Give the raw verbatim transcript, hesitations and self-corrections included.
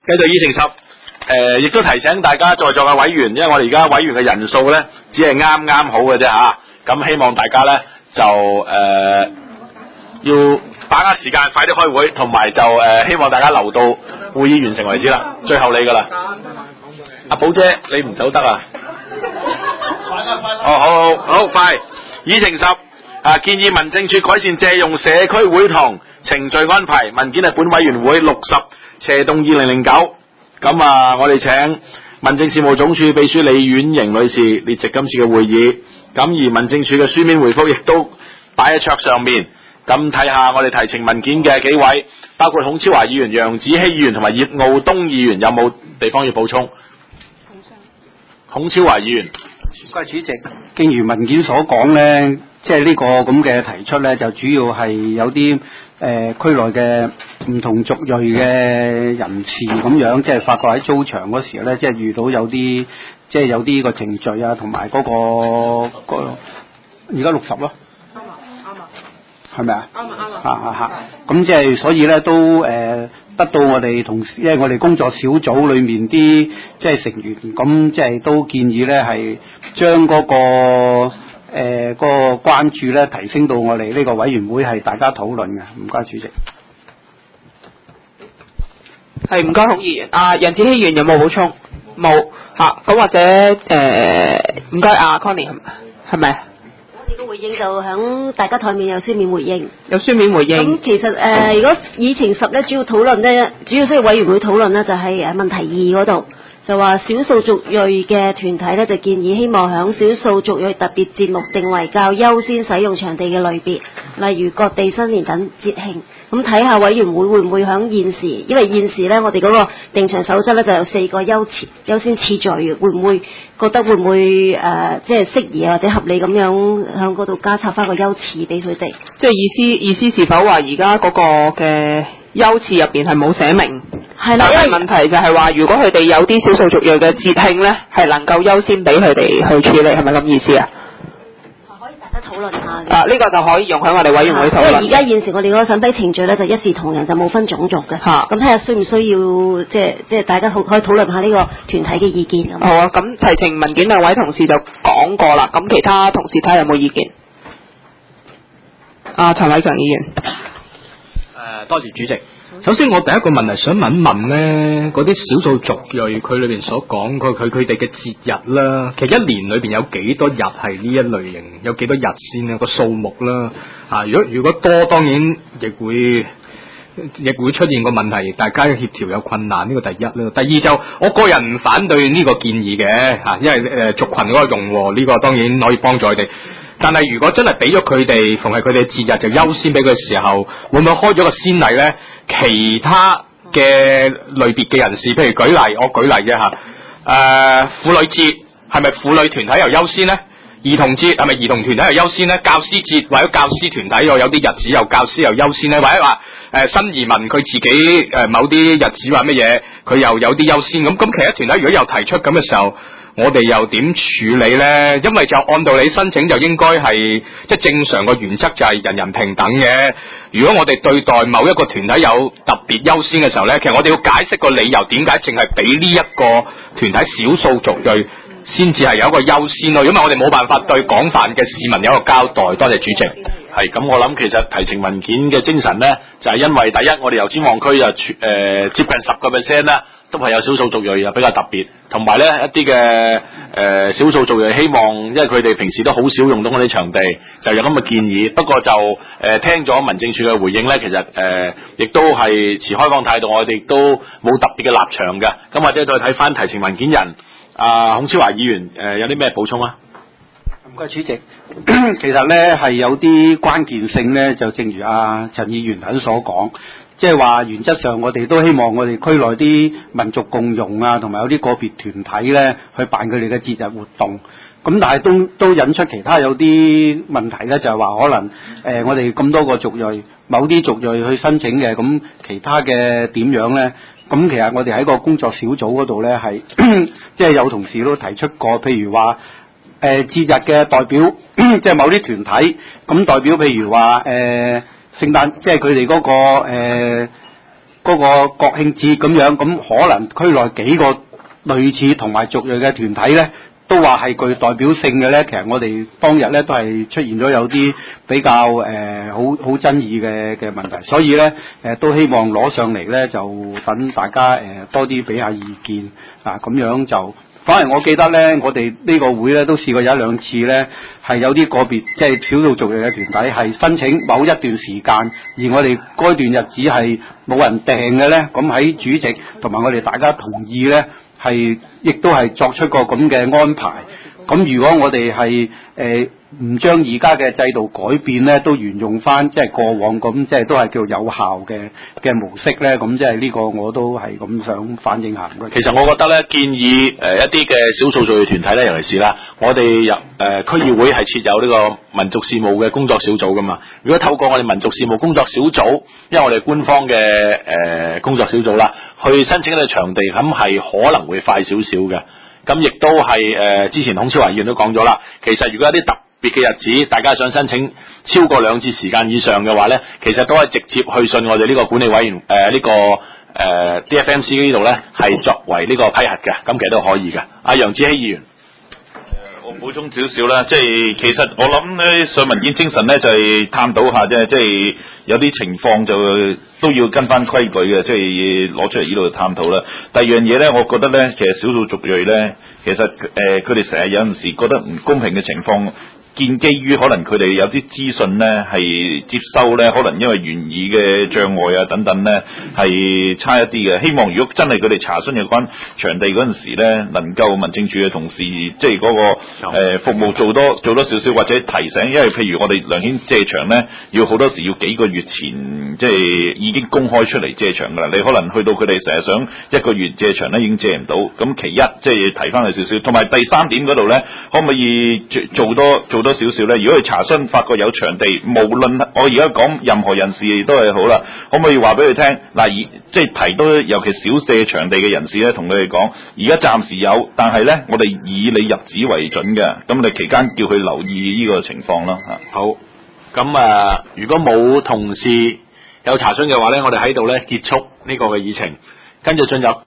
繼續議程十，誒、呃，亦都提醒大家在座嘅委員，因為我哋而家委員嘅人數咧，只係啱啱好嘅啫吓，咁、啊、希望大家咧就誒、呃、要把握時間，快啲開會，同埋就誒、呃、希望大家留到會議完成為止啦。最後你噶啦，阿寶姐，你唔走得啊？哦，好好好快，議程十，啊，建議民政處改善借用社區會堂程序安排，文件係本委員會六十斜動二零零九，咁啊，我哋請民政事務總署秘書李婉瑩女士列席今次嘅會議，咁而民政處嘅書面回覆亦都擺喺桌上面，咁睇下我哋提呈文件嘅幾位，包括孔超華議員、楊子希議員同埋葉傲東議員，有冇地方要補充？孔超華議員， 各位主席，正如文件所講呢，即係呢個咁嘅提出呢，就主要係有啲誒區內嘅唔同族裔嘅人士咁樣，即係發覺喺租場嗰時呢，即係遇到有啲即係有啲個程序啊，同埋嗰個個而家六十咯，啱啊啱啊，係咪啊？啱啊啱啊，嚇嚇嚇，咁即係所以呢，都誒。呃得到我哋同事，因為我哋工作小組裏面啲即係成員，咁即係都建議咧係將嗰個誒、呃嗰個關注咧提升到我哋呢個委員會係大家討論嘅。唔該，主席。 係唔該，孔議員。啊，楊子希議員有冇補充？冇嚇。咁、啊、或者誒唔該，阿 Connie 係咪？ 我哋嘅回應就響大家台面有書面回應， 有書面回應。 咁其實誒、呃，如果議程十咧，主要討論咧，主要需要委員會討論咧，就係誒問題二嗰度，就話少數族裔嘅團體咧，就建議希望響少數族裔特別節目定為較優先使用場地嘅類別，例如各地新年等節慶。咁睇下委員會會唔會響現時，因為現時咧我哋嗰個定場守則咧就有四個優次優先次序，會唔會覺得會唔會誒、呃、即係適宜或者合理咁樣響嗰度加插翻個優次俾佢哋？ 即係意思意思是否話而家嗰個嘅優次入邊係冇寫明？係啦，因為問題就係話，如果佢哋有啲少數族裔嘅節慶咧，係能夠優先俾佢哋去處理，係咪咁意思啊？討論下嘅，啊呢、這個就可以用喺我哋委員會討論。因為而家現時我哋嗰個審批程序咧就一視同仁，就冇分種族嘅。嚇，咁睇下需唔需要即係即係大家好可以討論下呢個團體嘅意見咁。好啊，咁提呈文件兩位同事就講過啦，咁其他同事睇下有冇意見。啊，陳偉強議員。誒、 呃，多謝主席。首先，我第一個問題想問一問咧，嗰啲少數族裔佢裏邊所講佢佢佢哋嘅節日啦，其實一年裏邊有幾多日係呢一類型？有幾多日先啊？個數目啦，啊，如果如果多，當然亦會亦會出現個問題，大家協調有困難，呢個第一啦。第二就我個人唔反對呢個建議嘅嚇，因為誒、呃、族群嗰個融和呢個當然可以幫助佢哋。但係如果真係俾咗佢哋，逢係佢哋節日就優先俾佢嘅時候，會唔會開咗個先例咧？其他嘅類別嘅人士，譬如舉例，我舉例啫嚇。誒、呃，婦女節係咪婦女團體又優先咧？兒童節係咪兒童團體又優先咧？教師節或者教師團體又有啲日子又教師又優先咧？或者話誒、呃、新移民佢自己誒、呃、某啲日子話乜嘢，佢又有啲優先咁？咁其他團體如果有提出咁嘅時候，我哋又點處理呢？因為就按道理申請就應該係即係正常個原則就係人人平等嘅。如果我哋對待某一個團體有特別優先嘅時候呢，其實我哋要解釋個理由，點解淨係俾呢一個團體少數族裔先至係有一個優先咯？因為我哋冇辦法對廣泛嘅市民有一個交代。多謝主席。 係咁，我諗其實提呈文件嘅精神呢，就係、是、因為第一，我哋油尖旺區就誒、呃、接近十個 percent 啦。都係有少數族裔又比較特別，同埋咧一啲嘅誒少數族裔希望，因為佢哋平時都好少用到我哋場地，就有咁嘅建議。不過就誒、呃、聽咗民政處嘅回應咧，其實誒亦、呃、都係持開放態度，我哋亦都冇特別嘅立場嘅。咁或者再睇翻提呈文件人阿、呃、孔超華議員誒、呃、有啲咩補充啊？ 唔該，主席。其實咧係有啲關鍵性咧，就正如阿、啊、陳議員頭先所講。即係話原則上，我哋都希望我哋區內啲民族共融啊，同埋有啲個別團體咧，去辦佢哋嘅節日活動。咁但係都都引出其他有啲問題咧，就係話可能誒、呃、我哋咁多個族裔，某啲族裔去申請嘅，咁其他嘅點樣咧？咁其實我哋喺個工作小組嗰度咧，係即係有同事都提出過，譬如話誒節日嘅代表，即係某啲團體，咁代表譬如話誒。呃聖誕即係佢哋嗰個誒嗰個國慶節咁樣，咁可能區內幾個類似同埋族裔嘅團體咧，都話係具代表性嘅咧。其實我哋當日咧都係出現咗有啲比較誒、呃、好好爭議嘅嘅問題，所以咧誒、呃、都希望攞上嚟咧，就等大家誒、呃、多啲俾下意見啊，咁樣就。反而我記得咧，我哋呢個會咧都試過有一兩次咧，係有啲個別即係少數族裔嘅團體係申請某一段時間，而我哋嗰段日子係冇人訂嘅咧，咁喺主席同埋我哋大家同意咧，係亦都係作出個咁嘅安排。咁如果我哋係誒唔將而家嘅制度改變咧，都沿用翻即係過往咁，即係都係叫有效嘅嘅模式咧，咁即係呢個我都係咁想反映下。 其實我覺得咧，建議誒、呃、一啲嘅少數族裔團體咧，尤其是啦，我哋入誒區議會係設有呢個民族事務嘅工作小組噶嘛。如果透過我哋民族事務工作小組，因為我哋官方嘅誒、呃、工作小組啦，去申請呢個場地，咁係可能會快少少嘅。咁亦都係誒、呃，之前孔超華議員都講咗啦。其實如果有啲特別嘅日子，大家想申請超過兩次時間以上嘅話咧，其實都係直接去信我哋呢個管理委員誒呢、呃這個誒、呃、D F M C 呢度咧，係作為呢個批核嘅。咁其實都可以嘅。阿楊子希議員。 我補充少少啦，即係其實我諗咧上文件精神咧就係、是、探討下啫，即係有啲情況就都要跟翻規矩嘅，即係攞出嚟呢度探討啦。第二樣嘢咧，我覺得咧，其實少數族裔咧，其實誒佢哋成日有陣時覺得唔公平嘅情況。建基於可能佢哋有啲資訊咧係接收咧，可能因為言語嘅障礙啊等等咧係差一啲嘅。希望如果真係佢哋查詢有關場地嗰陣時咧，能夠民政處嘅同事即係嗰、那個、呃、服務做多做多少少，或者提醒，因為譬如我哋梁顯借場咧，要好多時要幾個月前即係已經公開出嚟借場㗎啦。你可能去到佢哋成日想一個月借場咧，已經借唔到。咁其一即係提翻佢少少，同埋第三點嗰度咧，可唔可以做多做多少少咧？如果佢查詢發覺有場地，無論我而家講任何人士都係好啦，可唔可以話俾佢聽嗱？即係提到尤其少借場地嘅人士咧，同佢哋講，而家暫時有，但係咧我哋以你入紙為準嘅，咁我哋期間叫佢留意呢個情況啦嚇。 好，咁啊、呃，如果冇同事有查詢嘅話咧，我哋喺度咧結束呢個嘅議程，跟住進入。